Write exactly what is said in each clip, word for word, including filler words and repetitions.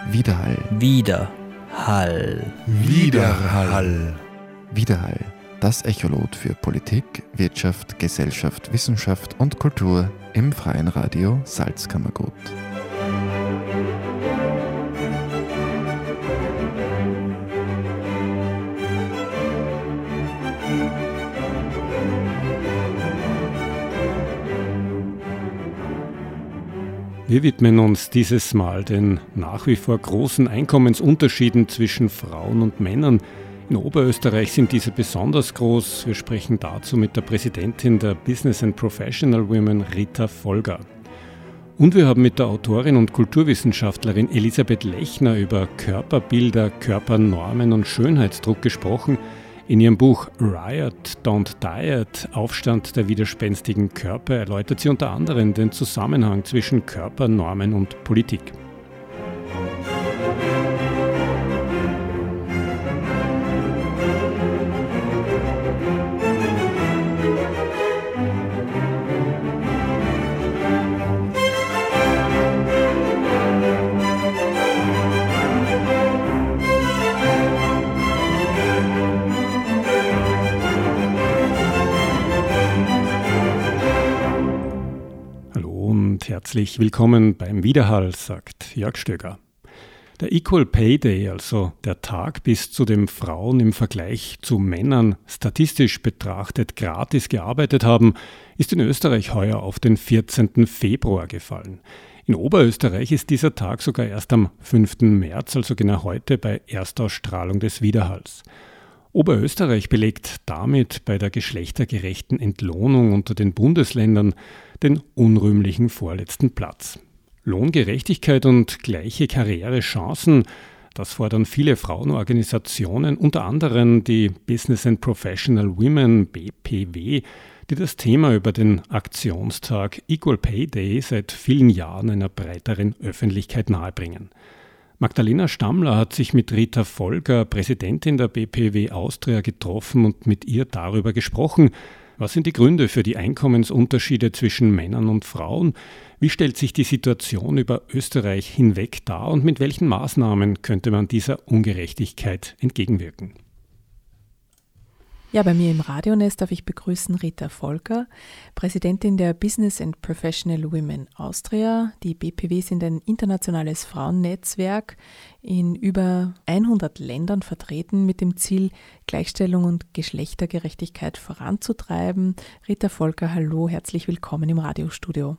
Widerhall. Widerhall. Widerhall. Widerhall. Das Echolot für Politik, Wirtschaft, Gesellschaft, Wissenschaft und Kultur im Freien Radio Salzkammergut. Wir widmen uns dieses Mal den nach wie vor großen Einkommensunterschieden zwischen Frauen und Männern. In Oberösterreich sind diese besonders groß. Wir sprechen dazu mit der Präsidentin der Business and Professional Women, Rita Folger. Und wir haben mit der Autorin und Kulturwissenschaftlerin Elisabeth Lechner über Körperbilder, Körpernormen und Schönheitsdruck gesprochen. In ihrem Buch Riot, Don't Diet, Aufstand der widerspenstigen Körper, erläutert sie unter anderem den Zusammenhang zwischen Körpernormen und Politik. Herzlich willkommen beim Widerhall, sagt Jörg Stöger. Der Equal Pay Day, also der Tag, bis zu dem Frauen im Vergleich zu Männern statistisch betrachtet gratis gearbeitet haben, ist in Österreich heuer auf den vierzehnten Februar gefallen. In Oberösterreich ist dieser Tag sogar erst am fünften März, also genau heute, bei Erstausstrahlung des Widerhalls. Oberösterreich belegt damit bei der geschlechtergerechten Entlohnung unter den Bundesländern den unrühmlichen vorletzten Platz. Lohngerechtigkeit und gleiche Karrierechancen, das fordern viele Frauenorganisationen, unter anderem die Business and Professional Women, B P W, die das Thema über den Aktionstag Equal Pay Day seit vielen Jahren einer breiteren Öffentlichkeit nahebringen. Magdalena Stammler hat sich mit Rita Folger, Präsidentin der B P W Austria, getroffen und mit ihr darüber gesprochen. Was sind die Gründe für die Einkommensunterschiede zwischen Männern und Frauen? Wie stellt sich die Situation über Österreich hinweg dar und mit welchen Maßnahmen könnte man dieser Ungerechtigkeit entgegenwirken? Ja, bei mir im Radionest darf ich begrüßen Rita Folger, Präsidentin der Business and Professional Women Austria. Die B P W sind ein internationales Frauennetzwerk in über hundert Ländern vertreten mit dem Ziel, Gleichstellung und Geschlechtergerechtigkeit voranzutreiben. Rita Folger, hallo, herzlich willkommen im Radiostudio.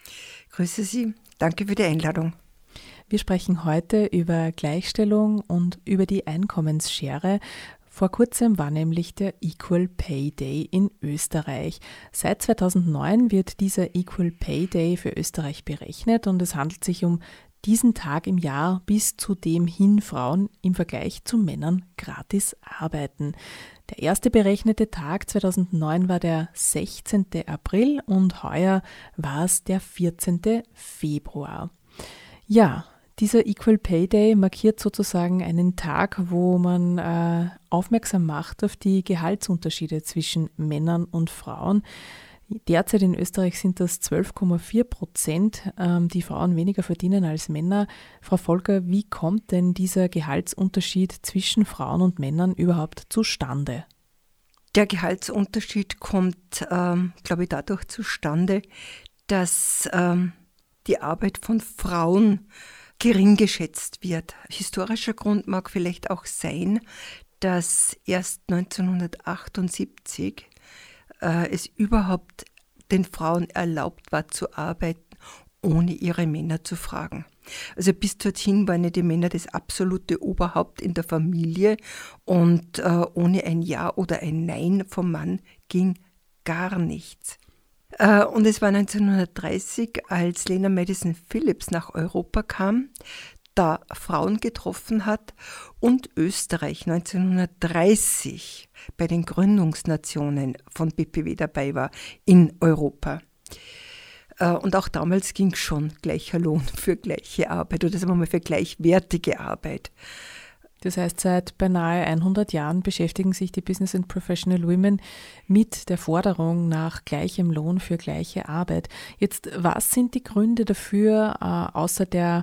Grüße Sie, danke für die Einladung. Wir sprechen heute über Gleichstellung und über die Einkommensschere. Vor kurzem war nämlich der Equal Pay Day in Österreich. Seit zweitausendneun wird dieser Equal Pay Day für Österreich berechnet und es handelt sich um diesen Tag im Jahr, bis zu dem hin Frauen im Vergleich zu Männern gratis arbeiten. Der erste berechnete Tag zweitausendneun war der sechzehnten April und heuer war es der vierzehnten Februar. Ja, dieser Equal Pay Day markiert sozusagen einen Tag, wo man äh, aufmerksam macht auf die Gehaltsunterschiede zwischen Männern und Frauen. Derzeit in Österreich sind das zwölf Komma vier Prozent, ähm, die Frauen weniger verdienen als Männer. Frau Folger, wie kommt denn dieser Gehaltsunterschied zwischen Frauen und Männern überhaupt zustande? Der Gehaltsunterschied kommt, ähm, glaube ich, dadurch zustande, dass ähm, die Arbeit von Frauen gering geschätzt wird. Historischer Grund mag vielleicht auch sein, dass erst neunzehnhundertachtundsiebzig äh, es überhaupt den Frauen erlaubt war zu arbeiten, ohne ihre Männer zu fragen. Also bis dorthin waren ja die Männer das absolute Oberhaupt in der Familie und äh, ohne ein Ja oder ein Nein vom Mann ging gar nichts. Und es war neunzehnhundertdreißig, als Lena Madison Phillips nach Europa kam, da Frauen getroffen hat und Österreich neunzehnhundertdreißig bei den Gründungsnationen von B P W dabei war in Europa. Und auch damals ging schon gleicher Lohn für gleiche Arbeit oder sagen wir mal für gleichwertige Arbeit. Das heißt, seit beinahe hundert Jahren beschäftigen sich die Business and Professional Women mit der Forderung nach gleichem Lohn für gleiche Arbeit. Jetzt, was sind die Gründe dafür, äh, außer der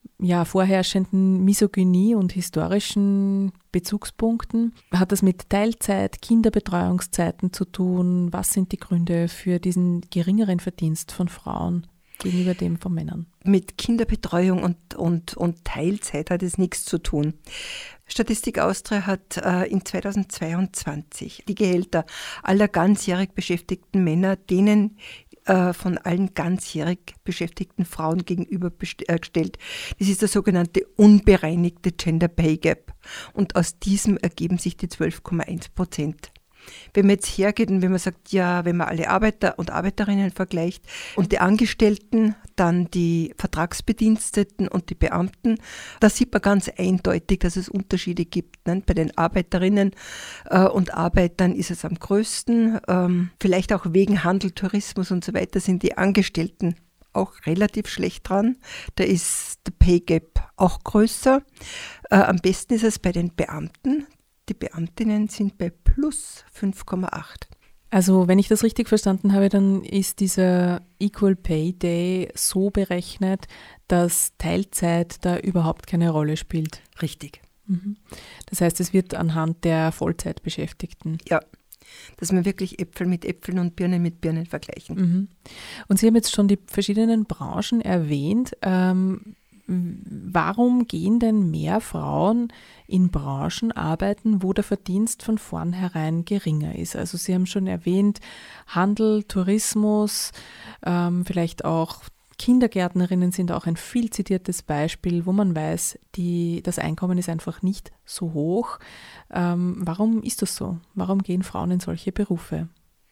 ja, vorherrschenden Misogynie und historischen Bezugspunkten. Hat das mit Teilzeit, Kinderbetreuungszeiten zu tun? Was sind die Gründe für diesen geringeren Verdienst von Frauen gegenüber dem von Männern? Mit Kinderbetreuung und, und, und Teilzeit hat es nichts zu tun. Statistik Austria hat äh, in zweitausendzweiundzwanzig die Gehälter aller ganzjährig beschäftigten Männer denen äh, von allen ganzjährig beschäftigten Frauen gegenübergestellt. Das ist der sogenannte unbereinigte Gender Pay Gap. Und aus diesem ergeben sich die zwölf Komma eins Prozent. Wenn man jetzt hergeht und wenn man sagt, ja, wenn man alle Arbeiter und Arbeiterinnen vergleicht und die Angestellten, dann die Vertragsbediensteten und die Beamten, da sieht man ganz eindeutig, dass es Unterschiede gibt. Ne? Bei den Arbeiterinnen äh, und Arbeitern ist es am größten. Ähm, vielleicht auch wegen Handel, Tourismus und so weiter sind die Angestellten auch relativ schlecht dran. Da ist der Pay Gap auch größer. Äh, am besten ist es bei den Beamten. Die Beamtinnen sind bei plus fünf Komma acht. Also wenn ich das richtig verstanden habe, dann ist dieser Equal Pay Day so berechnet, dass Teilzeit da überhaupt keine Rolle spielt. Richtig. Mhm. Das heißt, es wird anhand der Vollzeitbeschäftigten. Ja, dass wir wirklich Äpfel mit Äpfeln und Birnen mit Birnen vergleichen. Mhm. Und Sie haben jetzt schon die verschiedenen Branchen erwähnt. Ähm, Warum gehen denn mehr Frauen in Branchen arbeiten, wo der Verdienst von vornherein geringer ist? Also Sie haben schon erwähnt, Handel, Tourismus, ähm, vielleicht auch Kindergärtnerinnen sind auch ein viel zitiertes Beispiel, wo man weiß, die, das Einkommen ist einfach nicht so hoch. Ähm, warum ist das so? Warum gehen Frauen in solche Berufe?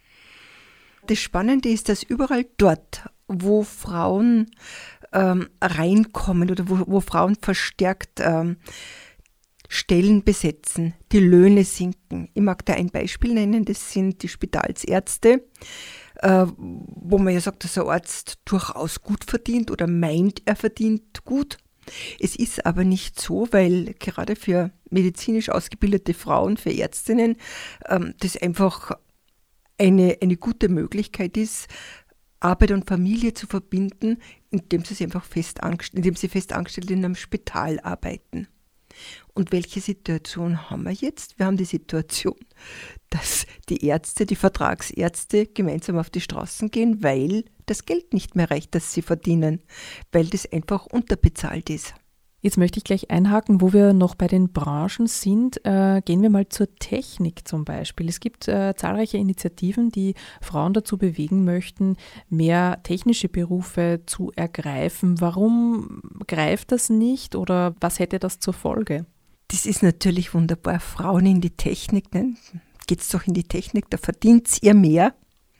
Das Spannende ist, dass überall dort, wo Frauen ähm, reinkommen oder wo, wo Frauen verstärkt ähm, Stellen besetzen, die Löhne sinken. Ich mag da ein Beispiel nennen, das sind die Spitalsärzte, äh, wo man ja sagt, dass ein Arzt durchaus gut verdient oder meint, er verdient gut. Es ist aber nicht so, weil gerade für medizinisch ausgebildete Frauen, für Ärztinnen, ähm, das einfach eine, eine gute Möglichkeit ist, Arbeit und Familie zu verbinden, indem sie, sich einfach fest angest- indem sie fest angestellt in einem Spital arbeiten. Und welche Situation haben wir jetzt? Wir haben die Situation, dass die Ärzte, die Vertragsärzte gemeinsam auf die Straßen gehen, weil das Geld nicht mehr reicht, das sie verdienen, weil das einfach unterbezahlt ist. Jetzt möchte ich gleich einhaken, wo wir noch bei den Branchen sind. Äh, gehen wir mal zur Technik zum Beispiel. Es gibt äh, zahlreiche Initiativen, die Frauen dazu bewegen möchten, mehr technische Berufe zu ergreifen. Warum greift das nicht oder was hätte das zur Folge? Das ist natürlich wunderbar. Frauen in die Technik, ne? Geht's doch in die Technik, da verdient ihr mehr.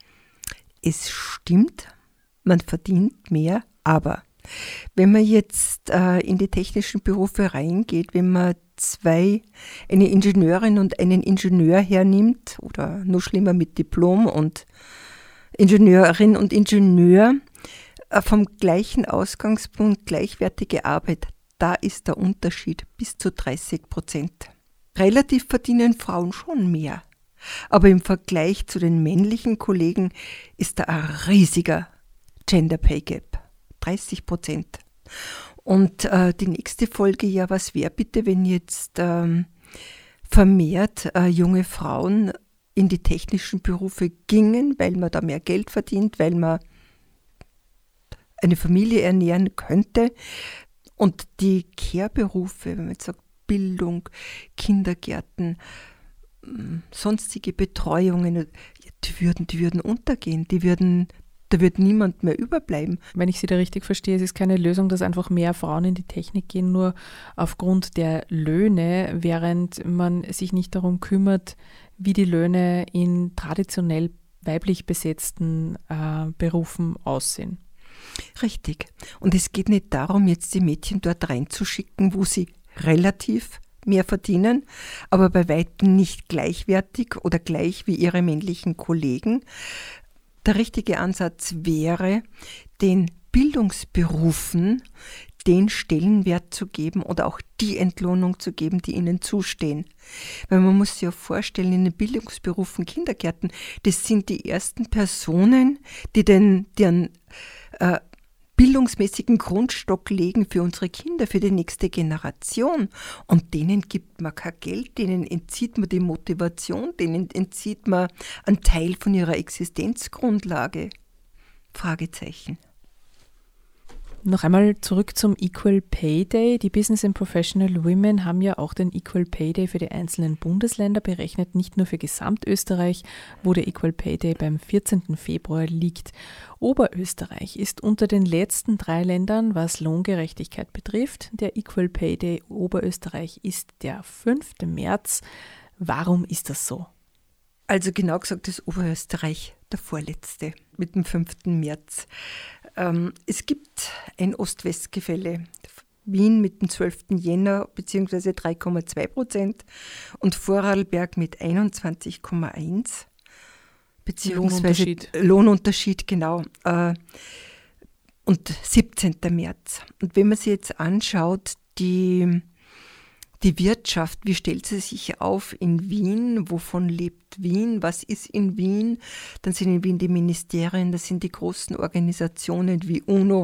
Es stimmt, man verdient mehr, aber wenn man jetzt äh, in die technischen Berufe reingeht, wenn man zwei, eine Ingenieurin und einen Ingenieur hernimmt oder noch schlimmer mit Diplom und Ingenieurin und Ingenieur, äh, vom gleichen Ausgangspunkt gleichwertige Arbeit, da ist der Unterschied bis zu dreißig Prozent. Relativ verdienen Frauen schon mehr, aber im Vergleich zu den männlichen Kollegen ist da ein riesiger Gender Pay Gap. dreißig Prozent. Und äh, die nächste Folge, ja, was wäre bitte, wenn jetzt ähm, vermehrt äh, junge Frauen in die technischen Berufe gingen, weil man da mehr Geld verdient, weil man eine Familie ernähren könnte. Und die Care-Berufe, wenn man jetzt sagt Bildung, Kindergärten, sonstige Betreuungen, die würden, die würden untergehen, die würden Da wird niemand mehr überbleiben. Wenn ich Sie da richtig verstehe, es ist keine Lösung, dass einfach mehr Frauen in die Technik gehen, nur aufgrund der Löhne, während man sich nicht darum kümmert, wie die Löhne in traditionell weiblich besetzten äh, Berufen aussehen. Richtig. Und es geht nicht darum, jetzt die Mädchen dort reinzuschicken, wo sie relativ mehr verdienen, aber bei weitem nicht gleichwertig oder gleich wie ihre männlichen Kollegen. Der richtige Ansatz wäre, den Bildungsberufen den Stellenwert zu geben oder auch die Entlohnung zu geben, die ihnen zustehen. Weil man muss sich ja vorstellen, in den Bildungsberufen, Kindergärten, das sind die ersten Personen, die den, deren äh, bildungsmäßigen Grundstock legen für unsere Kinder, für die nächste Generation. Und denen gibt man kein Geld, denen entzieht man die Motivation, denen entzieht man einen Teil von ihrer Existenzgrundlage. Fragezeichen. Noch einmal zurück zum Equal Pay Day. Die Business and Professional Women haben ja auch den Equal Pay Day für die einzelnen Bundesländer berechnet, nicht nur für Gesamtösterreich, wo der Equal Pay Day beim vierzehnten Februar liegt. Oberösterreich ist unter den letzten drei Ländern, was Lohngerechtigkeit betrifft. Der Equal Pay Day Oberösterreich ist der fünfte März. Warum ist das so? Also genau gesagt ist Oberösterreich der vorletzte mit dem fünften März. Ähm, es gibt ein Ost-West-Gefälle. Wien mit dem zwölften Jänner bzw. drei Komma zwei Prozent und Vorarlberg mit einundzwanzig Komma eins beziehungsweise Lohnunterschied. Lohnunterschied, genau. Äh, und siebzehnten März. Und wenn man sich jetzt anschaut, die Die Wirtschaft, wie stellt sie sich auf in Wien? Wovon lebt Wien? Was ist in Wien? Dann sind in Wien die Ministerien, das sind die großen Organisationen wie UNO,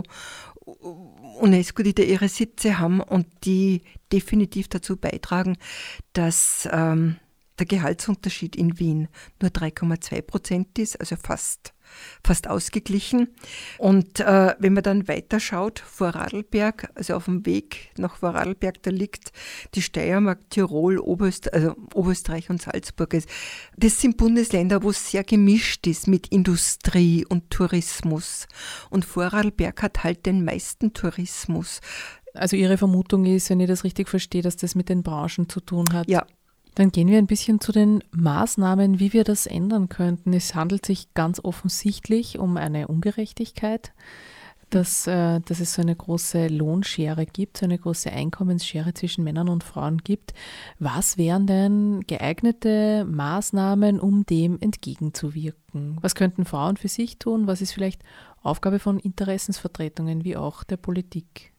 UNESCO, die da ihre Sitze haben und die definitiv dazu beitragen, dass ähm, der Gehaltsunterschied in Wien nur drei Komma zwei Prozent ist, also fast, fast ausgeglichen. Und äh, wenn man dann weiterschaut, Vorarlberg, also auf dem Weg nach Vorarlberg, da liegt die Steiermark, Tirol, Oberöster- also Oberösterreich und Salzburg. Das sind Bundesländer, wo es sehr gemischt ist mit Industrie und Tourismus. Und Vorarlberg hat halt den meisten Tourismus. Also Ihre Vermutung ist, wenn ich das richtig verstehe, dass das mit den Branchen zu tun hat. Ja. Dann gehen wir ein bisschen zu den Maßnahmen, wie wir das ändern könnten. Es handelt sich ganz offensichtlich um eine Ungerechtigkeit, dass, äh, dass es so eine große Lohnschere gibt, so eine große Einkommensschere zwischen Männern und Frauen gibt. Was wären denn geeignete Maßnahmen, um dem entgegenzuwirken? Was könnten Frauen für sich tun? Was ist vielleicht Aufgabe von Interessensvertretungen wie auch der Politik?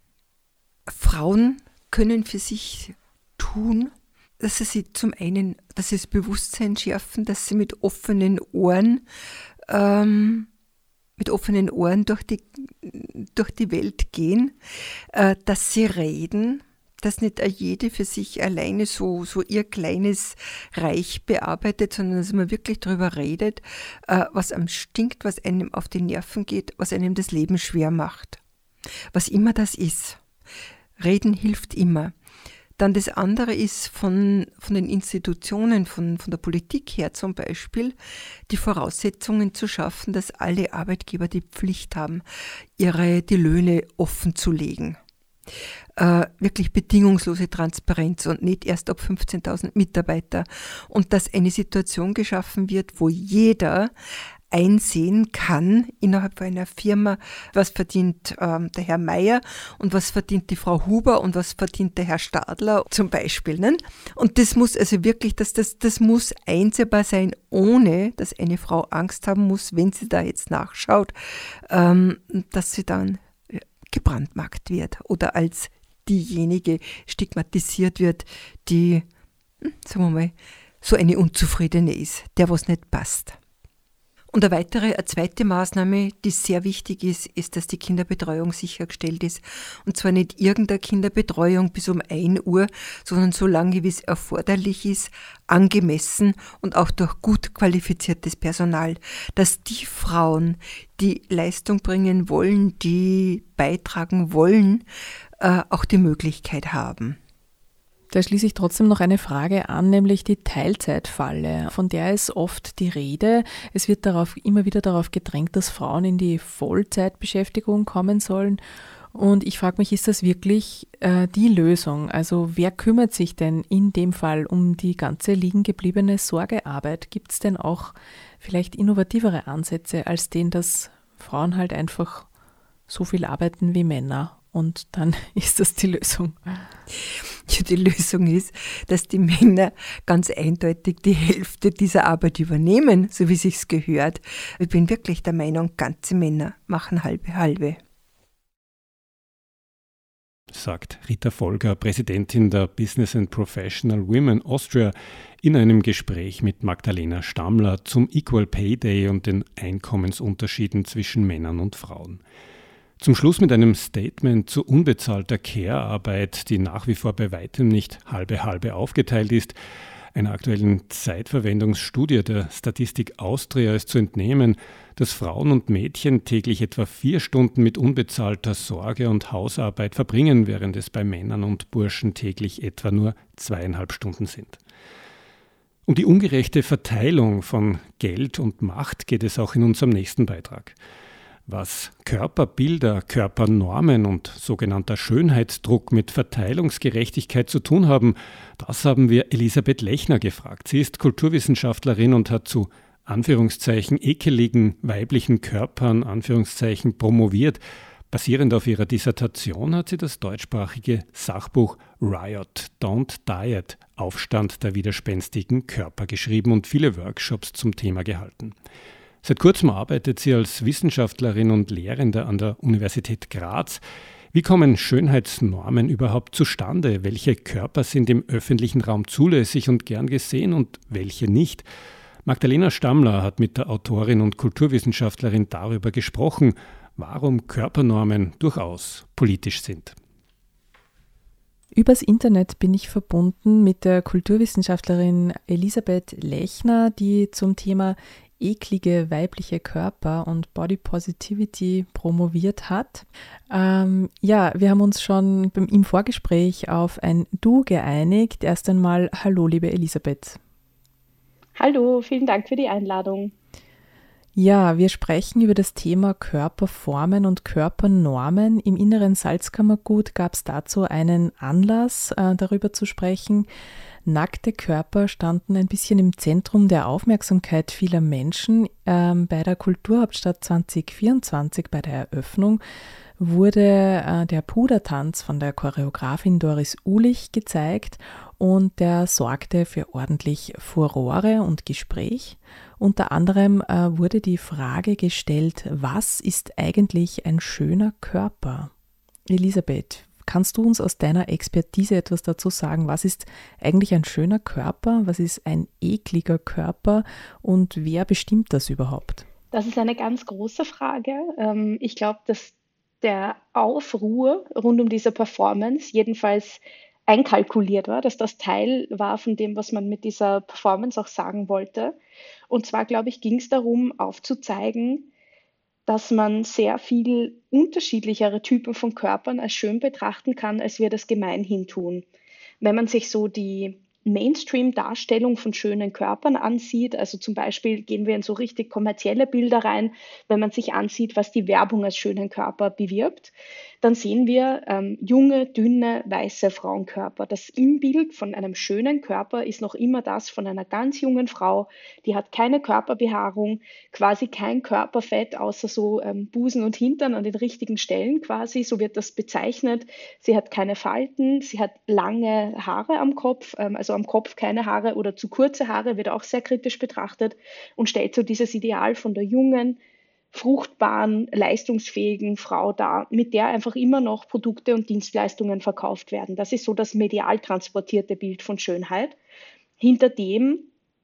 Frauen können für sich tun, dass sie sich zum einen, dass sie das Bewusstsein schärfen, dass sie mit offenen Ohren, ähm, mit offenen Ohren durch die, durch die Welt gehen, äh, dass sie reden, dass nicht jede für sich alleine so, so ihr kleines Reich bearbeitet, sondern dass man wirklich darüber redet, äh, was einem stinkt, was einem auf die Nerven geht, was einem das Leben schwer macht. Was immer das ist. Reden hilft immer. Dann das andere ist von, von den Institutionen, von, von der Politik her zum Beispiel, die Voraussetzungen zu schaffen, dass alle Arbeitgeber die Pflicht haben, ihre, die Löhne offen zu legen. Äh, wirklich bedingungslose Transparenz und nicht erst ab fünfzehntausend Mitarbeiter. Und dass eine Situation geschaffen wird, wo jeder einsehen kann innerhalb einer Firma, was verdient ähm, der Herr Meier und was verdient die Frau Huber und was verdient der Herr Stadler zum Beispiel. Ne? Und das muss also wirklich, das, das, das muss einsehbar sein, ohne dass eine Frau Angst haben muss, wenn sie da jetzt nachschaut, ähm, dass sie dann gebrandmarkt wird oder als diejenige stigmatisiert wird, die, sagen wir mal, so eine Unzufriedene ist, der was nicht passt. Und eine weitere, eine zweite Maßnahme, die sehr wichtig ist, ist, dass die Kinderbetreuung sichergestellt ist. Und zwar nicht irgendeine Kinderbetreuung bis um ein Uhr, sondern so lange, wie es erforderlich ist, angemessen und auch durch gut qualifiziertes Personal. Dass die Frauen, die Leistung bringen wollen, die beitragen wollen, äh, auch die Möglichkeit haben. Da schließe ich trotzdem noch eine Frage an, nämlich die Teilzeitfalle. Von der ist oft die Rede. Es wird darauf, immer wieder darauf gedrängt, dass Frauen in die Vollzeitbeschäftigung kommen sollen. Und ich frage mich, ist das wirklich äh, die Lösung? Also wer kümmert sich denn in dem Fall um die ganze liegen gebliebene Sorgearbeit? Gibt es denn auch vielleicht innovativere Ansätze als den, dass Frauen halt einfach so viel arbeiten wie Männer? Und dann ist das die Lösung. Ja, die Lösung ist, dass die Männer ganz eindeutig die Hälfte dieser Arbeit übernehmen, so wie es sich gehört. Ich bin wirklich der Meinung, ganze Männer machen halbe halbe. Sagt Rita Folger, Präsidentin der Business and Professional Women Austria, in einem Gespräch mit Magdalena Stammler zum Equal Pay Day und den Einkommensunterschieden zwischen Männern und Frauen. Zum Schluss mit einem Statement zu unbezahlter Care-Arbeit, die nach wie vor bei weitem nicht halbe-halbe aufgeteilt ist. Einer aktuellen Zeitverwendungsstudie der Statistik Austria ist zu entnehmen, dass Frauen und Mädchen täglich etwa vier Stunden mit unbezahlter Sorge- und Hausarbeit verbringen, während es bei Männern und Burschen täglich etwa nur zweieinhalb Stunden sind. Um die ungerechte Verteilung von Geld und Macht geht es auch in unserem nächsten Beitrag. Was Körperbilder, Körpernormen und sogenannter Schönheitsdruck mit Verteilungsgerechtigkeit zu tun haben, das haben wir Elisabeth Lechner gefragt. Sie ist Kulturwissenschaftlerin und hat zu Anführungszeichen ekeligen weiblichen Körpern Anführungszeichen promoviert. Basierend auf ihrer Dissertation hat sie das deutschsprachige Sachbuch Riot, Don't Diet, Aufstand der widerspenstigen Körper geschrieben und viele Workshops zum Thema gehalten. Seit kurzem arbeitet sie als Wissenschaftlerin und Lehrende an der Universität Graz. Wie kommen Schönheitsnormen überhaupt zustande? Welche Körper sind im öffentlichen Raum zulässig und gern gesehen und welche nicht? Magdalena Stammler hat mit der Autorin und Kulturwissenschaftlerin darüber gesprochen, warum Körpernormen durchaus politisch sind. Übers Internet bin ich verbunden mit der Kulturwissenschaftlerin Elisabeth Lechner, die zum Thema eklige weibliche Körper und Body Positivity promoviert hat. Ähm, ja, wir haben uns schon beim, im Vorgespräch auf ein Du geeinigt. Erst einmal hallo, liebe Elisabeth. Hallo, vielen Dank für die Einladung. Ja, wir sprechen über das Thema Körperformen und Körpernormen. Im Inneren Salzkammergut gab es dazu einen Anlass, äh, darüber zu sprechen. Nackte Körper standen ein bisschen im Zentrum der Aufmerksamkeit vieler Menschen. Ähm, bei der Kulturhauptstadt zwanzig vierundzwanzig, bei der Eröffnung, wurde äh, der Pudertanz von der Choreografin Doris Uhlich gezeigt und der sorgte für ordentlich Furore und Gespräch. Unter anderem äh, wurde die Frage gestellt, was ist eigentlich ein schöner Körper? Elisabeth, kannst du uns aus deiner Expertise etwas dazu sagen? Was ist eigentlich ein schöner Körper? Was ist ein ekliger Körper? Und wer bestimmt das überhaupt? Das ist eine ganz große Frage. Ähm, Ich glaube, dass der Aufruhr rund um diese Performance jedenfalls einkalkuliert war, dass das Teil war von dem, was man mit dieser Performance auch sagen wollte. Und zwar, glaube ich, ging es darum, aufzuzeigen, dass man sehr viel unterschiedlichere Typen von Körpern als schön betrachten kann, als wir das gemeinhin tun. Wenn man sich so die Mainstream-Darstellung von schönen Körpern ansieht, also zum Beispiel gehen wir in so richtig kommerzielle Bilder rein, wenn man sich ansieht, was die Werbung als schönen Körper bewirbt, dann sehen wir ähm, junge, dünne, weiße Frauenkörper. Das Imbild von einem schönen Körper ist noch immer das von einer ganz jungen Frau, die hat keine Körperbehaarung, quasi kein Körperfett, außer so ähm, Busen und Hintern an den richtigen Stellen quasi, so wird das bezeichnet. Sie hat keine Falten, sie hat lange Haare am Kopf, ähm, also am Kopf keine Haare oder zu kurze Haare, wird auch sehr kritisch betrachtet und stellt so dieses Ideal von der jungen, fruchtbaren, leistungsfähigen Frau dar, mit der einfach immer noch Produkte und Dienstleistungen verkauft werden. Das ist so das medial transportierte Bild von Schönheit, hinter dem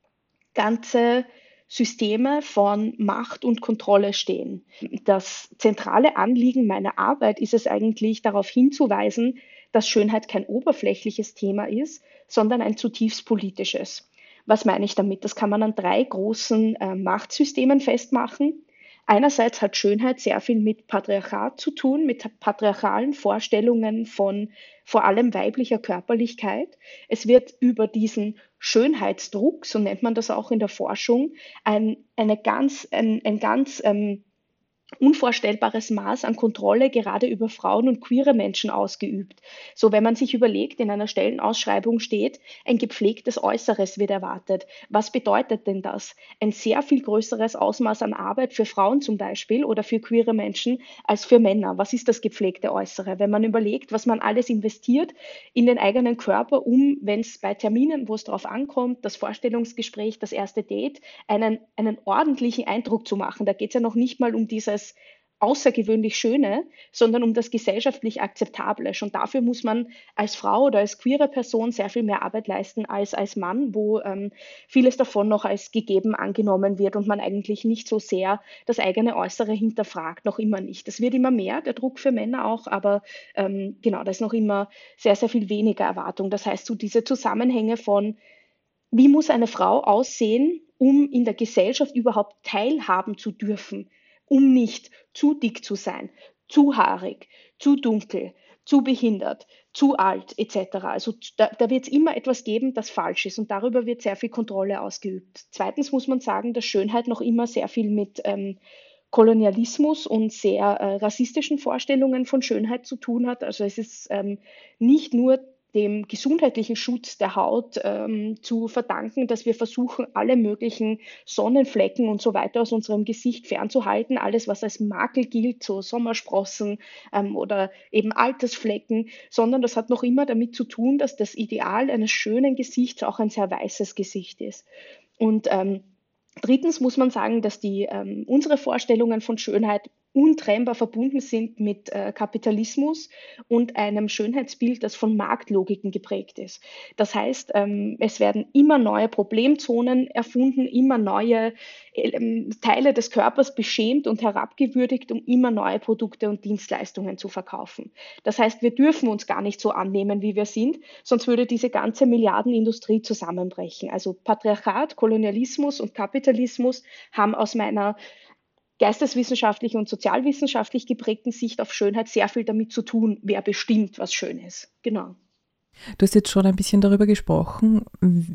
ganze Systeme von Macht und Kontrolle stehen. Das zentrale Anliegen meiner Arbeit ist es eigentlich, darauf hinzuweisen, dass Schönheit kein oberflächliches Thema ist, sondern ein zutiefst politisches. Was meine ich damit? Das kann man an drei großen äh, Machtsystemen festmachen. Einerseits hat Schönheit sehr viel mit Patriarchat zu tun, mit patriarchalen Vorstellungen von vor allem weiblicher Körperlichkeit. Es wird über diesen Schönheitsdruck, so nennt man das auch in der Forschung, ein, eine ganz, ein, ein ganz ähm, unvorstellbares Maß an Kontrolle gerade über Frauen und queere Menschen ausgeübt. So, wenn man sich überlegt, in einer Stellenausschreibung steht, ein gepflegtes Äußeres wird erwartet. Was bedeutet denn das? Ein sehr viel größeres Ausmaß an Arbeit für Frauen zum Beispiel oder für queere Menschen als für Männer. Was ist das gepflegte Äußere? Wenn man überlegt, was man alles investiert in den eigenen Körper, um, wenn es bei Terminen, wo es darauf ankommt, das Vorstellungsgespräch, das erste Date, einen, einen ordentlichen Eindruck zu machen. Da geht es ja noch nicht mal um dieses außergewöhnlich Schöne, sondern um das gesellschaftlich Akzeptable. Schon dafür muss man als Frau oder als queere Person sehr viel mehr Arbeit leisten als als Mann, wo ähm, vieles davon noch als gegeben angenommen wird und man eigentlich nicht so sehr das eigene Äußere hinterfragt, noch immer nicht. Das wird immer mehr, der Druck für Männer auch, aber ähm, genau, da ist noch immer sehr, sehr viel weniger Erwartung. Das heißt, so diese Zusammenhänge von, wie muss eine Frau aussehen, um in der Gesellschaft überhaupt teilhaben zu dürfen, um nicht zu dick zu sein, zu haarig, zu dunkel, zu behindert, zu alt et cetera. Also da, da wird es immer etwas geben, das falsch ist und darüber wird sehr viel Kontrolle ausgeübt. Zweitens muss man sagen, dass Schönheit noch immer sehr viel mit ähm, Kolonialismus und sehr äh, rassistischen Vorstellungen von Schönheit zu tun hat. Also es ist ähm, nicht nur dem gesundheitlichen Schutz der Haut ähm, zu verdanken, dass wir versuchen, alle möglichen Sonnenflecken und so weiter aus unserem Gesicht fernzuhalten. Alles, was als Makel gilt, so Sommersprossen ähm, oder eben Altersflecken, sondern das hat noch immer damit zu tun, dass das Ideal eines schönen Gesichts auch ein sehr weißes Gesicht ist. Und ähm, drittens muss man sagen, dass die, ähm, unsere Vorstellungen von Schönheit untrennbar verbunden sind mit äh, Kapitalismus und einem Schönheitsbild, das von Marktlogiken geprägt ist. Das heißt, ähm, es werden immer neue Problemzonen erfunden, immer neue ähm, Teile des Körpers beschämt und herabgewürdigt, um immer neue Produkte und Dienstleistungen zu verkaufen. Das heißt, wir dürfen uns gar nicht so annehmen, wie wir sind, sonst würde diese ganze Milliardenindustrie zusammenbrechen. Also Patriarchat, Kolonialismus und Kapitalismus haben aus meiner geisteswissenschaftlich und sozialwissenschaftlich geprägten Sicht auf Schönheit sehr viel damit zu tun, wer bestimmt, was schön ist. Genau. Du hast jetzt schon ein bisschen darüber gesprochen,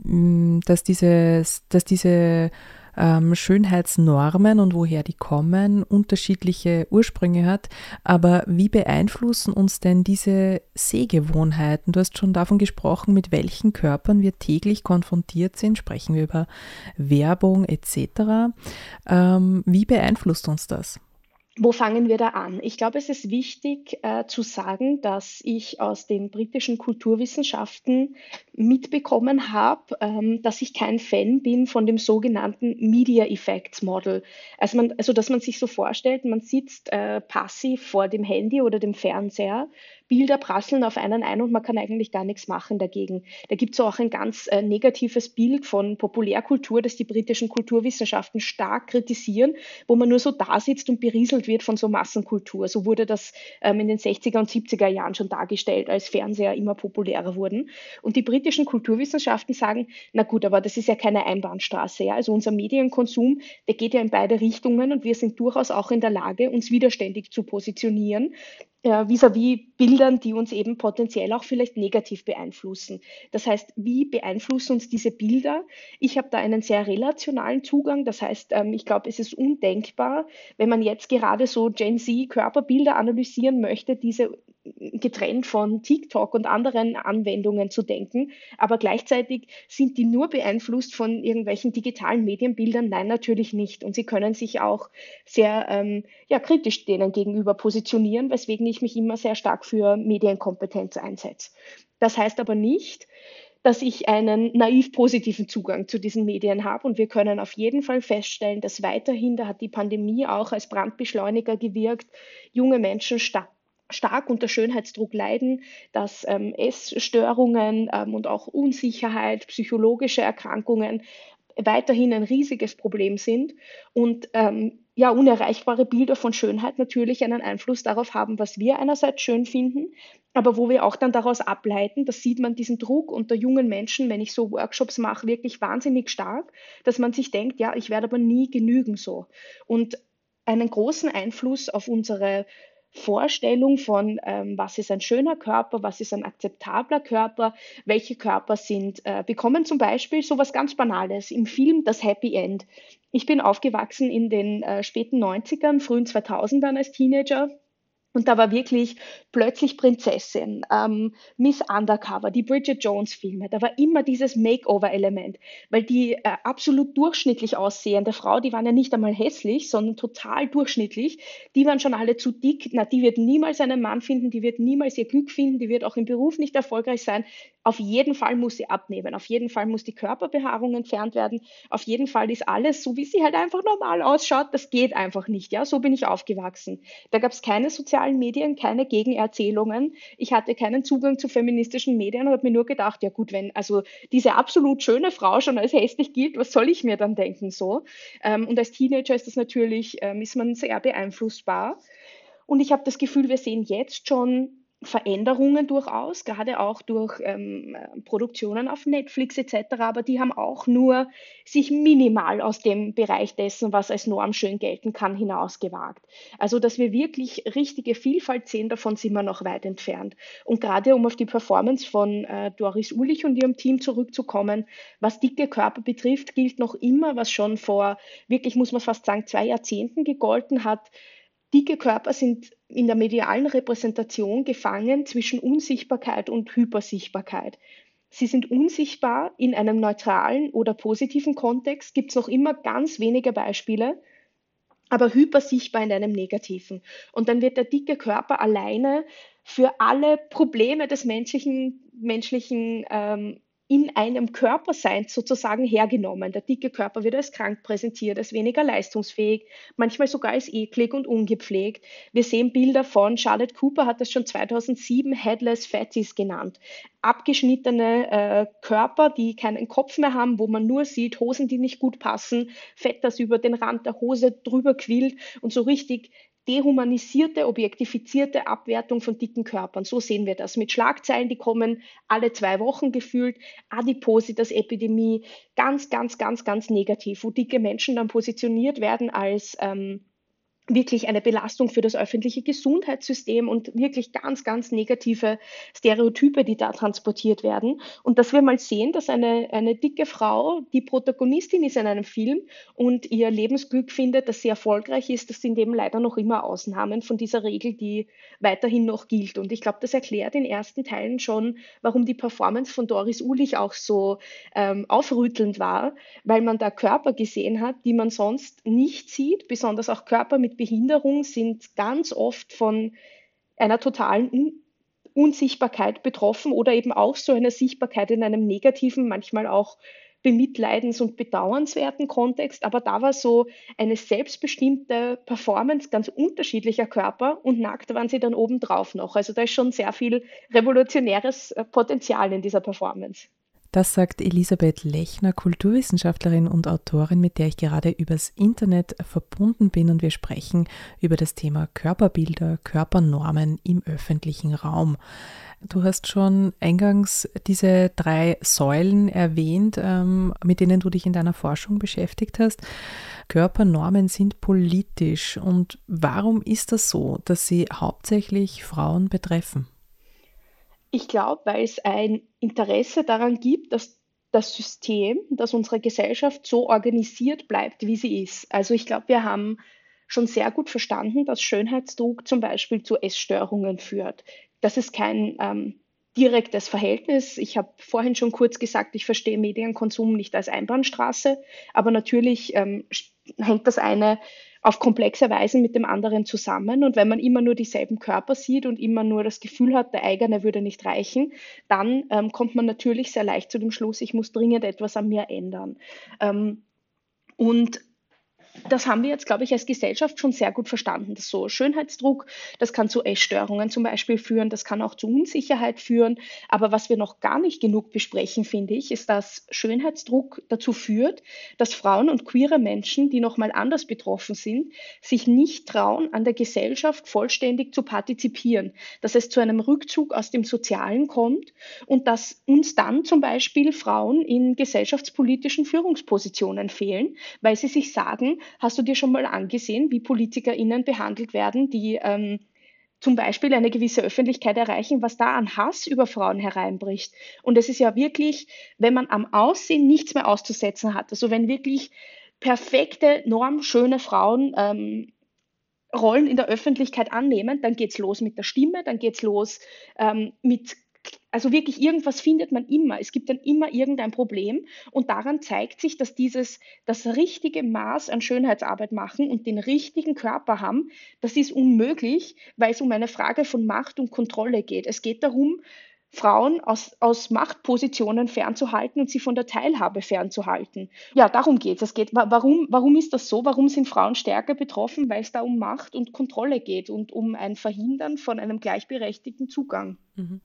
dass, dieses, dass diese ähm, Schönheitsnormen und woher die kommen, unterschiedliche Ursprünge hat. Aber wie beeinflussen uns denn diese Sehgewohnheiten? Du hast schon davon gesprochen, mit welchen Körpern wir täglich konfrontiert sind. Sprechen wir über Werbung et cetera. Ähm, wie beeinflusst uns das? Wo fangen wir da an? Ich glaube, es ist wichtig äh, zu sagen, dass ich aus den britischen Kulturwissenschaften mitbekommen habe, ähm, dass ich kein Fan bin von dem sogenannten Media Effects Model. Also, man, also dass man sich so vorstellt, man sitzt äh, passiv vor dem Handy oder dem Fernseher, Bilder prasseln auf einen ein und man kann eigentlich gar nichts machen dagegen. Da gibt es auch ein ganz äh, negatives Bild von Populärkultur, das die britischen Kulturwissenschaften stark kritisieren, wo man nur so da sitzt und berieselt wird von so Massenkultur. So wurde das ähm, in den sechziger und siebziger Jahren schon dargestellt, als Fernseher immer populärer wurden. Und die britischen Kulturwissenschaften sagen, na gut, aber das ist ja keine Einbahnstraße. Ja? Also unser Medienkonsum, der geht ja in beide Richtungen und wir sind durchaus auch in der Lage, uns widerständig zu positionieren, äh, vis-à-vis Bildern, die uns eben potenziell auch vielleicht negativ beeinflussen. Das heißt, wie beeinflussen uns diese Bilder? Ich habe da einen sehr relationalen Zugang. Das heißt, ähm, ich glaube, es ist undenkbar, wenn man jetzt gerade so Gen Z Körperbilder analysieren möchte, diese getrennt von TikTok und anderen Anwendungen zu denken, aber gleichzeitig sind die nur beeinflusst von irgendwelchen digitalen Medienbildern? Nein, natürlich nicht. Und sie können sich auch sehr ähm, ja, kritisch denen gegenüber positionieren, weswegen ich mich immer sehr stark für Medienkompetenz einsetze. Das heißt aber nicht, dass ich einen naiv positiven Zugang zu diesen Medien habe. Und wir können auf jeden Fall feststellen, dass weiterhin, da hat die Pandemie auch als Brandbeschleuniger gewirkt, junge Menschen stark stark unter Schönheitsdruck leiden, dass ähm, Essstörungen ähm, und auch Unsicherheit, psychologische Erkrankungen weiterhin ein riesiges Problem sind und ähm, ja, unerreichbare Bilder von Schönheit natürlich einen Einfluss darauf haben, was wir einerseits schön finden, aber wo wir auch dann daraus ableiten, das sieht man diesen Druck unter jungen Menschen, wenn ich so Workshops mache, wirklich wahnsinnig stark, dass man sich denkt, ja, ich werde aber nie genügen so. Und einen großen Einfluss auf unsere Vorstellung von, ähm, was ist ein schöner Körper, was ist ein akzeptabler Körper, welche Körper sind, äh, bekommen zum Beispiel so was ganz Banales im Film Das Happy End. Ich bin aufgewachsen in den äh, späten neunzigern, frühen zweitausendern als Teenager Und da war wirklich plötzlich Prinzessin, ähm, Miss Undercover, die Bridget Jones-Filme. Da war immer dieses Makeover-Element, weil die äh, absolut durchschnittlich aussehende Frau, die waren ja nicht einmal hässlich, sondern total durchschnittlich, die waren schon alle zu dick. Na, die wird niemals einen Mann finden, die wird niemals ihr Glück finden, die wird auch im Beruf nicht erfolgreich sein. Auf jeden Fall muss sie abnehmen, auf jeden Fall muss die Körperbehaarung entfernt werden, auf jeden Fall ist alles so, wie sie halt einfach normal ausschaut. Das geht einfach nicht, ja, so bin ich aufgewachsen. Da gab es keine sozialen Medien, keine Gegenerzählungen. Ich hatte keinen Zugang zu feministischen Medien und habe mir nur gedacht, ja gut, wenn also diese absolut schöne Frau schon als hässlich gilt, was soll ich mir dann denken so? Ähm, und als Teenager ist das natürlich, ähm, ist man sehr beeinflussbar. Und ich habe das Gefühl, wir sehen jetzt schon Veränderungen durchaus, gerade auch durch ähm, Produktionen auf Netflix et cetera, aber die haben auch nur sich minimal aus dem Bereich dessen, was als Norm schön gelten kann, hinausgewagt. Also, dass wir wirklich richtige Vielfalt sehen, davon sind wir noch weit entfernt. Und gerade um auf die Performance von äh, Doris Uhlich und ihrem Team zurückzukommen, was dicke Körper betrifft, gilt noch immer, was schon vor, wirklich muss man fast sagen, zwei Jahrzehnten gegolten hat. Dicke Körper sind in der medialen Repräsentation gefangen zwischen Unsichtbarkeit und Hypersichtbarkeit. Sie sind unsichtbar in einem neutralen oder positiven Kontext, gibt es noch immer ganz wenige Beispiele, aber hypersichtbar in einem negativen. Und dann wird der dicke Körper alleine für alle Probleme des menschlichen, menschlichen ähm, in einem Körpersein sozusagen hergenommen. Der dicke Körper wird als krank präsentiert, als weniger leistungsfähig, manchmal sogar als eklig und ungepflegt. Wir sehen Bilder von, Charlotte Cooper hat das schon zweitausendsieben Headless Fatties genannt. Abgeschnittene äh, Körper, die keinen Kopf mehr haben, wo man nur sieht, Hosen, die nicht gut passen, Fett, das über den Rand der Hose drüber quillt und so richtig dehumanisierte, objektifizierte Abwertung von dicken Körpern. So sehen wir das mit Schlagzeilen, die kommen alle zwei Wochen gefühlt. Adipositas-Epidemie, ganz, ganz, ganz, ganz negativ, wo dicke Menschen dann positioniert werden als ähm, wirklich eine Belastung für das öffentliche Gesundheitssystem und wirklich ganz, ganz negative Stereotype, die da transportiert werden. Und dass wir mal sehen, dass eine, eine dicke Frau die Protagonistin ist in einem Film und ihr Lebensglück findet, dass sie erfolgreich ist, das sind eben leider noch immer Ausnahmen von dieser Regel, die weiterhin noch gilt. Und ich glaube, das erklärt in ersten Teilen schon, warum die Performance von Doris Uhlich auch so ähm, aufrüttelnd war, weil man da Körper gesehen hat, die man sonst nicht sieht, besonders auch Körper mit Behinderung sind ganz oft von einer totalen Un Unsichtbarkeit betroffen oder eben auch so einer Sichtbarkeit in einem negativen, manchmal auch bemitleidens- und bedauernswerten Kontext. Aber da war so eine selbstbestimmte Performance ganz unterschiedlicher Körper und nackt waren sie dann obendrauf noch. Also da ist schon sehr viel revolutionäres Potenzial in dieser Performance. Das sagt Elisabeth Lechner, Kulturwissenschaftlerin und Autorin, mit der ich gerade übers Internet verbunden bin, und wir sprechen über das Thema Körperbilder, Körpernormen im öffentlichen Raum. Du hast schon eingangs diese drei Säulen erwähnt, ähm, mit denen du dich in deiner Forschung beschäftigt hast. Körpernormen sind politisch. Und warum ist das so, dass sie hauptsächlich Frauen betreffen? Ich glaube, weil es ein Interesse daran gibt, dass das System, dass unsere Gesellschaft so organisiert bleibt, wie sie ist. Also ich glaube, wir haben schon sehr gut verstanden, dass Schönheitsdruck zum Beispiel zu Essstörungen führt. Das ist kein ähm, direktes Verhältnis. Ich habe vorhin schon kurz gesagt, ich verstehe Medienkonsum nicht als Einbahnstraße, aber natürlich ähm, hängt das eine auf komplexe Weise mit dem anderen zusammen. Und wenn man immer nur dieselben Körper sieht und immer nur das Gefühl hat, der eigene würde nicht reichen, dann ähm, kommt man natürlich sehr leicht zu dem Schluss, ich muss dringend etwas an mir ändern. Ähm, und das haben wir jetzt, glaube ich, als Gesellschaft schon sehr gut verstanden. Das so Schönheitsdruck, das kann zu Essstörungen zum Beispiel führen, das kann auch zu Unsicherheit führen. Aber was wir noch gar nicht genug besprechen, finde ich, ist, dass Schönheitsdruck dazu führt, dass Frauen und queere Menschen, die nochmal anders betroffen sind, sich nicht trauen, an der Gesellschaft vollständig zu partizipieren. Dass es zu einem Rückzug aus dem Sozialen kommt und dass uns dann zum Beispiel Frauen in gesellschaftspolitischen Führungspositionen fehlen, weil sie sich sagen, hast du dir schon mal angesehen, wie PolitikerInnen behandelt werden, die ähm, zum Beispiel eine gewisse Öffentlichkeit erreichen, was da an Hass über Frauen hereinbricht. Und es ist ja wirklich, wenn man am Aussehen nichts mehr auszusetzen hat, also wenn wirklich perfekte, normschöne Frauen ähm, Rollen in der Öffentlichkeit annehmen, dann geht's los mit der Stimme, dann geht's los ähm, mit, also wirklich irgendwas findet man immer. Es gibt dann immer irgendein Problem und daran zeigt sich, dass dieses, das richtige Maß an Schönheitsarbeit machen und den richtigen Körper haben, das ist unmöglich, weil es um eine Frage von Macht und Kontrolle geht. Es geht darum, Frauen aus, aus Machtpositionen fernzuhalten und sie von der Teilhabe fernzuhalten. Ja, darum geht es. Es geht, warum, warum ist das so? Warum sind Frauen stärker betroffen? Weil es da um Macht und Kontrolle geht und um ein Verhindern von einem gleichberechtigten Zugang. Mhm.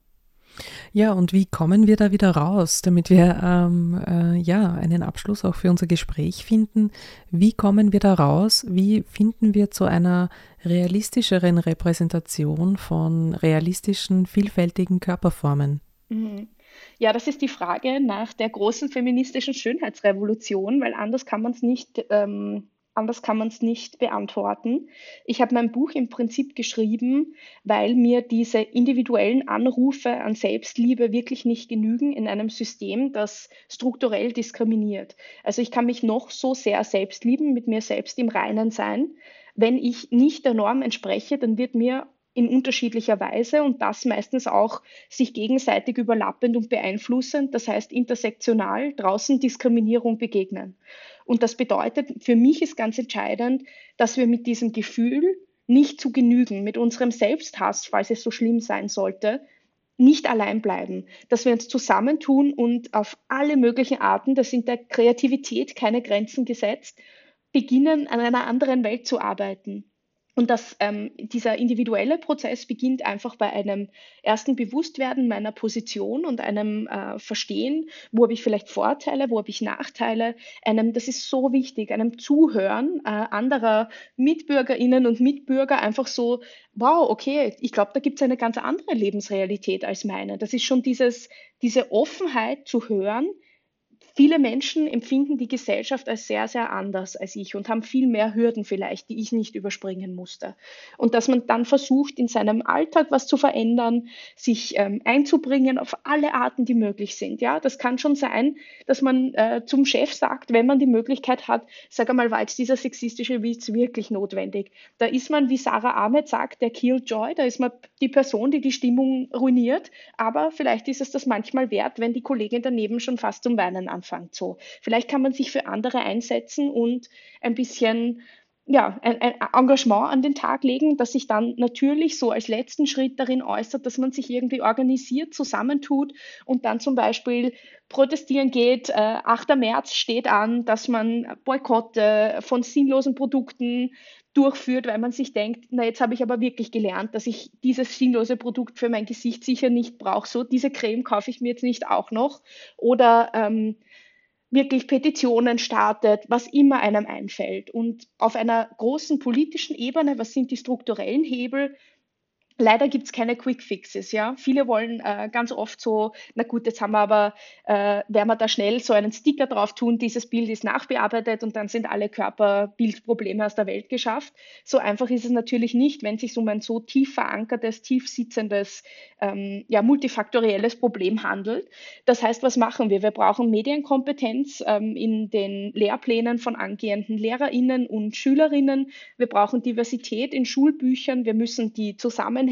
Ja, und wie kommen wir da wieder raus, damit wir ähm, äh, ja, einen Abschluss auch für unser Gespräch finden? Wie kommen wir da raus? Wie finden wir zu einer realistischeren Repräsentation von realistischen, vielfältigen Körperformen? Mhm. Ja, das ist die Frage nach der großen feministischen Schönheitsrevolution, weil anders kann man es nicht ähm, anders kann man es nicht beantworten. Ich habe mein Buch im Prinzip geschrieben, weil mir diese individuellen Anrufe an Selbstliebe wirklich nicht genügen in einem System, das strukturell diskriminiert. Also ich kann mich noch so sehr selbst lieben, mit mir selbst im Reinen sein. Wenn ich nicht der Norm entspreche, dann wird mir in unterschiedlicher Weise und das meistens auch sich gegenseitig überlappend und beeinflussend, das heißt intersektional, draußen Diskriminierung begegnen. Und das bedeutet, für mich ist ganz entscheidend, dass wir mit diesem Gefühl nicht zu genügen, mit unserem Selbsthass, falls es so schlimm sein sollte, nicht allein bleiben, dass wir uns zusammentun und auf alle möglichen Arten, da sind der Kreativität keine Grenzen gesetzt, beginnen, an einer anderen Welt zu arbeiten. Und dass ähm, dieser individuelle Prozess beginnt einfach bei einem ersten Bewusstwerden meiner Position und einem äh, Verstehen, wo habe ich vielleicht Vorteile, wo habe ich Nachteile, einem, das ist so wichtig, einem Zuhören äh, anderer MitbürgerInnen und Mitbürger einfach so, wow, okay, ich glaube, da gibt es eine ganz andere Lebensrealität als meine. Das ist schon dieses, diese Offenheit zu hören. Viele Menschen empfinden die Gesellschaft als sehr, sehr anders als ich und haben viel mehr Hürden vielleicht, die ich nicht überspringen musste. Und dass man dann versucht, in seinem Alltag was zu verändern, sich ähm, einzubringen auf alle Arten, die möglich sind. Ja, das kann schon sein, dass man äh, zum Chef sagt, wenn man die Möglichkeit hat, sag einmal, war jetzt dieser sexistische Witz wirklich notwendig? Da ist man, wie Sarah Ahmed sagt, der Killjoy, da ist man die Person, die die Stimmung ruiniert, aber vielleicht ist es das manchmal wert, wenn die Kollegin daneben schon fast zum Weinen anfängt. So. Vielleicht kann man sich für andere einsetzen und ein bisschen ja, ein, ein Engagement an den Tag legen, das sich dann natürlich so als letzten Schritt darin äußert, dass man sich irgendwie organisiert, zusammentut und dann zum Beispiel protestieren geht. Äh, achter März steht an, dass man Boykotte von sinnlosen Produkten durchführt, weil man sich denkt, na jetzt habe ich aber wirklich gelernt, dass ich dieses sinnlose Produkt für mein Gesicht sicher nicht brauche. So, diese Creme kaufe ich mir jetzt nicht auch noch. Oder ähm, wirklich Petitionen startet, was immer einem einfällt. Und auf einer großen politischen Ebene, was sind die strukturellen Hebel? Leider gibt es keine Quick Fixes, ja. Viele wollen äh, ganz oft so, na gut, jetzt haben wir aber, äh, werden wir da schnell so einen Sticker drauf tun, dieses Bild ist nachbearbeitet und dann sind alle Körperbildprobleme aus der Welt geschafft. So einfach ist es natürlich nicht, wenn es sich um ein so tief verankertes, tief sitzendes, ähm, ja, multifaktorielles Problem handelt. Das heißt, was machen wir? Wir brauchen Medienkompetenz ähm, in den Lehrplänen von angehenden LehrerInnen und SchülerInnen. Wir brauchen Diversität in Schulbüchern. Wir müssen die Zusammenhänge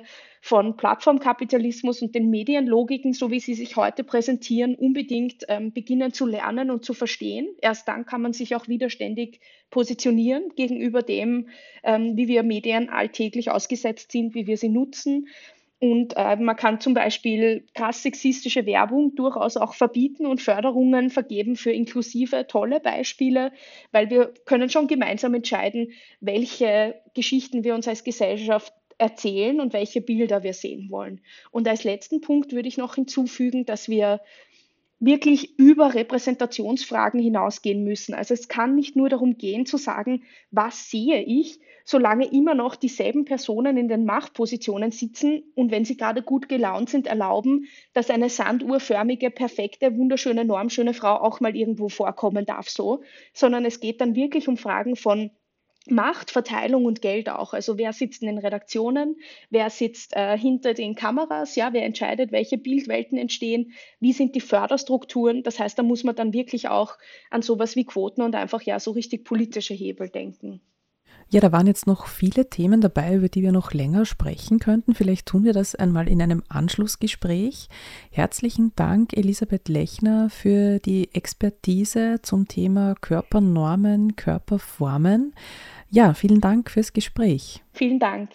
von Plattformkapitalismus und den Medienlogiken, so wie sie sich heute präsentieren, unbedingt ähm, beginnen zu lernen und zu verstehen. Erst dann kann man sich auch widerständig positionieren gegenüber dem, ähm, wie wir Medien alltäglich ausgesetzt sind, wie wir sie nutzen. Und äh, man kann zum Beispiel krass sexistische Werbung durchaus auch verbieten und Förderungen vergeben für inklusive, tolle Beispiele, weil wir können schon gemeinsam entscheiden, welche Geschichten wir uns als Gesellschaft erzählen und welche Bilder wir sehen wollen. Und als letzten Punkt würde ich noch hinzufügen, dass wir wirklich über Repräsentationsfragen hinausgehen müssen. Also es kann nicht nur darum gehen zu sagen, was sehe ich, solange immer noch dieselben Personen in den Machtpositionen sitzen und wenn sie gerade gut gelaunt sind, erlauben, dass eine sanduhrförmige, perfekte, wunderschöne, normschöne Frau auch mal irgendwo vorkommen darf, so, sondern es geht dann wirklich um Fragen von Macht, Verteilung und Geld auch. Also wer sitzt in den Redaktionen, wer sitzt äh, hinter den Kameras, ja, wer entscheidet, welche Bildwelten entstehen, wie sind die Förderstrukturen. Das heißt, da muss man dann wirklich auch an sowas wie Quoten und einfach ja so richtig politische Hebel denken. Ja, da waren jetzt noch viele Themen dabei, über die wir noch länger sprechen könnten. Vielleicht tun wir das einmal in einem Anschlussgespräch. Herzlichen Dank, Elisabeth Lechner, für die Expertise zum Thema Körpernormen, Körperformen. Ja, vielen Dank fürs Gespräch. Vielen Dank.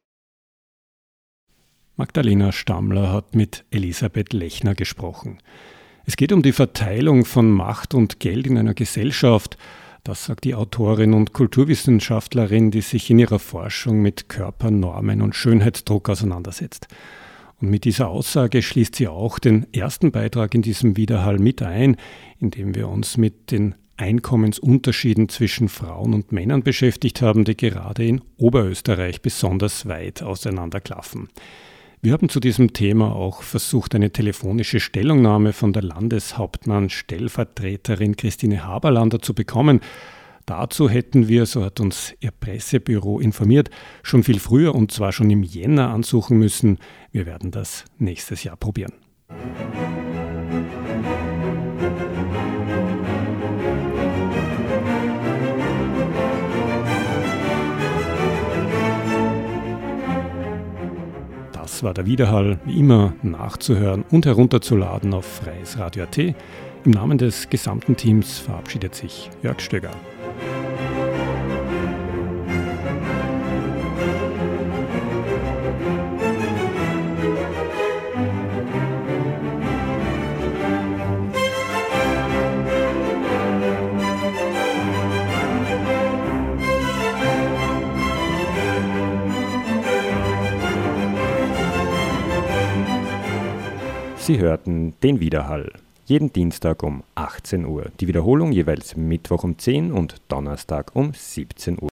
Magdalena Stammler hat mit Elisabeth Lechner gesprochen. Es geht um die Verteilung von Macht und Geld in einer Gesellschaft. Das sagt die Autorin und Kulturwissenschaftlerin, die sich in ihrer Forschung mit Körpernormen und Schönheitsdruck auseinandersetzt. Und mit dieser Aussage schließt sie auch den ersten Beitrag in diesem Widerhall mit ein, in dem wir uns mit den Einkommensunterschieden zwischen Frauen und Männern beschäftigt haben, die gerade in Oberösterreich besonders weit auseinanderklaffen. Wir haben zu diesem Thema auch versucht, eine telefonische Stellungnahme von der Landeshauptmann-Stellvertreterin Christine Haberlander zu bekommen. Dazu hätten wir, so hat uns ihr Pressebüro informiert, schon viel früher und zwar schon im Jänner ansuchen müssen. Wir werden das nächstes Jahr probieren. Das war der Widerhall, wie immer nachzuhören und herunterzuladen auf freies Radio punkt at. Im Namen des gesamten Teams verabschiedet sich Jörg Stöger. Sie hörten den Widerhall. Jeden Dienstag um achtzehn Uhr. Die Wiederholung jeweils Mittwoch um zehn und Donnerstag um siebzehn Uhr.